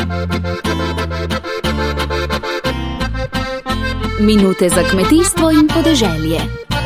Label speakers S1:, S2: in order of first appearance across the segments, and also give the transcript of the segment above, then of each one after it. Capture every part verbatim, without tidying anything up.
S1: Minute za kmetijstvo in podeželje.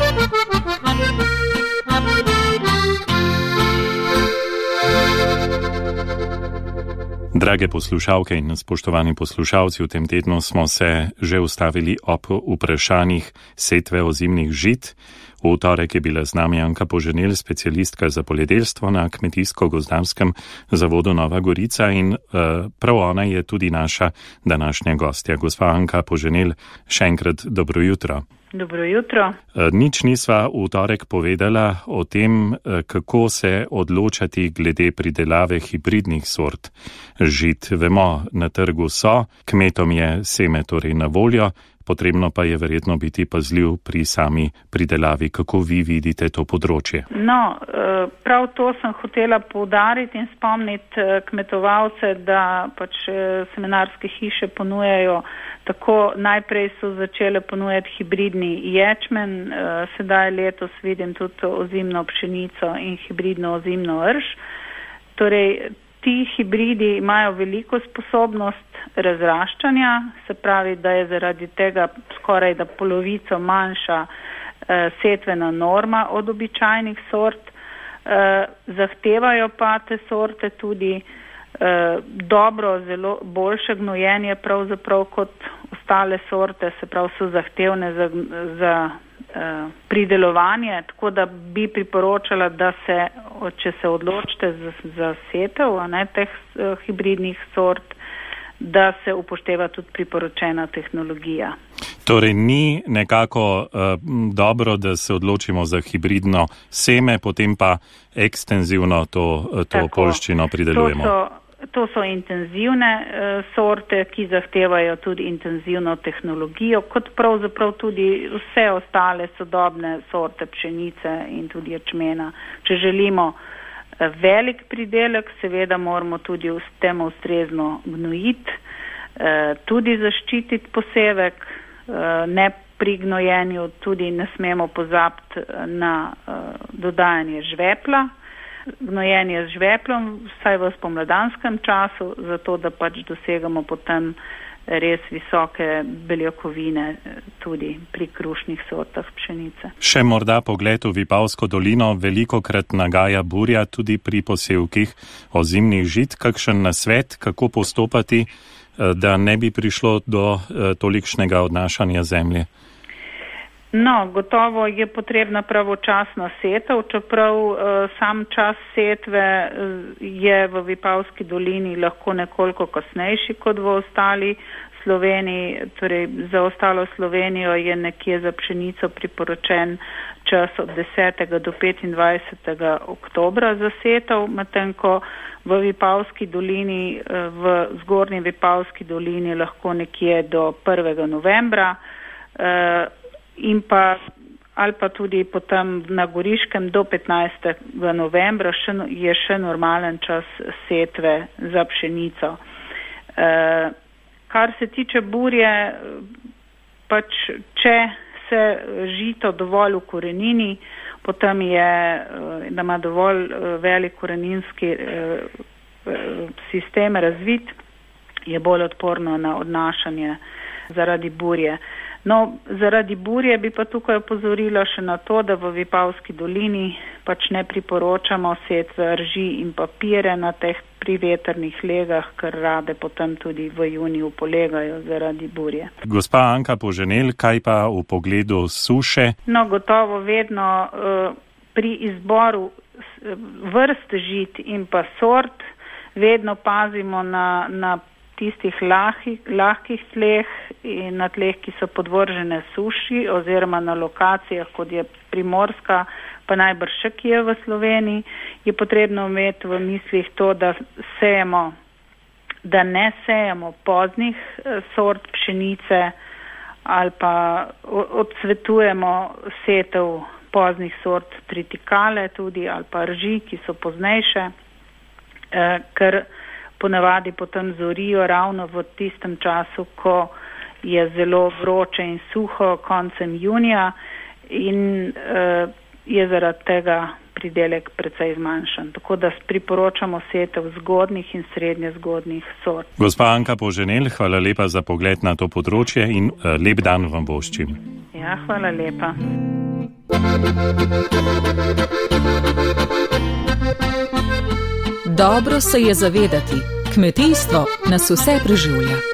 S2: Drage poslušalke in spoštovani poslušalci, v tem tednu smo se že ustavili ob vprašanjih setve ozimnih žit. V torek je bila z nami Anka Poženel, specialistka za poljedelstvo na Kmetijsko-gozdarskem zavodu Nova Gorica in uh, prav ona je tudi naša današnja gostja. Gospa Anka Poženel, še enkrat dobro jutro.
S3: Dobro jutro.
S2: Nič nisva v torek povedala o tem, kako se odločati glede pridelave hibridnih sort žit. Vemo, na trgu so, kmetom je seme torej na voljo, potrebno pa je verjetno biti pazljiv pri sami pridelavi. Kako vi vidite to področje?
S3: No, prav to sem hotela poudariti in spomniti kmetovalce, da pač semenarske hiše ponujajo tako, najprej so začele ponujati hibridni ječmen, sedaj letos vidim tudi ozimno pšenico in hibridno ozimno rž. Torej, ti hibridi imajo veliko sposobnost razraščanja, se pravi, da je zaradi tega skoraj da polovico manjša eh, setvena norma od običajnih sort. Eh, zahtevajo pa te sorte tudi eh, dobro, zelo boljše gnojenje pravzaprav kot ostale sorte, se pravi, so zahtevne za, za eh, pridelovanje, tako da bi priporočala, da se, če se odločite za, za setev, ne, teh eh, hibridnih sort, da se upošteva tudi priporočena tehnologija.
S2: Torej ni nekako uh, dobro, da se odločimo za hibridno seme, potem pa ekstenzivno to, to polščino pridelujemo.
S3: To so, to so intenzivne uh, sorte, ki zahtevajo tudi intenzivno tehnologijo, kot pravzaprav tudi vse ostale sodobne sorte pšenice in tudi ječmena. Če želimo velik pridelek, seveda moramo tudi s tem ustrezno gnojiti, tudi zaščititi posevek, ne pri gnojenju tudi ne smemo pozabiti na dodajanje žvepla. Gnojenje z žveplom, vsaj v spomladanskem času, zato da pač dosegamo potem res visoke beljakovine tudi pri krušnih sortah pšenice.
S2: Še morda pogled v Vipavsko dolino, velikokrat nagaja burja tudi pri posevkih ozimnih žit. Kakšen nasvet, kako postopati, da ne bi prišlo do tolikšnega odnašanja zemlje?
S3: No, gotovo je potrebna pravočasna setev, čeprav uh, sam čas setve je v Vipavski dolini lahko nekoliko kasnejši kot v ostali Sloveniji. Torej, za ostalo Slovenijo je nekje za pšenico priporočen čas od desetega do petindvajsetega oktobra za setev, medtem ko v Vipavski dolini, v zgornji Vipavski dolini lahko nekje do prvega novembra. Uh, in pa ali pa tudi potem na Goriškem do petnajstega novembra še, je še normalen čas setve za pšenico. E, kar se tiče burje, pač če se žito dovolj v korenini, potem je, da ima dovolj velik koreninski sistem razvit, je bolj odporno na odnašanje zaradi burje. No, zaradi burje bi pa tukaj opozorila še na to, da v Vipavski dolini pač ne priporočamo setve rži in papire na teh privetrnih legah, ker rade potem tudi v juniju polegajo zaradi burje.
S2: Gospa Anka Poženel, kaj pa v pogledu suše?
S3: No, gotovo vedno uh, pri izboru vrst žit in pa sort vedno pazimo na, na tistih lahkih, lahkih tleh in na tleh, ki so podvržene suši oziroma na lokacijah, kot je Primorska, pa najbrž še kje v Sloveniji, je potrebno imeti v mislih to, da sejemo, da ne sejemo poznih sort pšenice ali pa odsvetujemo setev poznih sort tritikale tudi ali pa rži, ki so poznejše, eh, ker ponavadi potem zorijo ravno v tistem času, ko je zelo vroče in suho koncem junija in uh, je zaradi tega pridelek precej zmanjšan. Tako da priporočamo setev zgodnih in srednje zgodnih sort.
S2: Gospa Anka Poženel, hvala lepa za pogled na to področje in uh, lep dan vam voščim.
S3: Ja, hvala lepa.
S1: Dobro se je zavedati, kmetijstvo nas vse preživlja.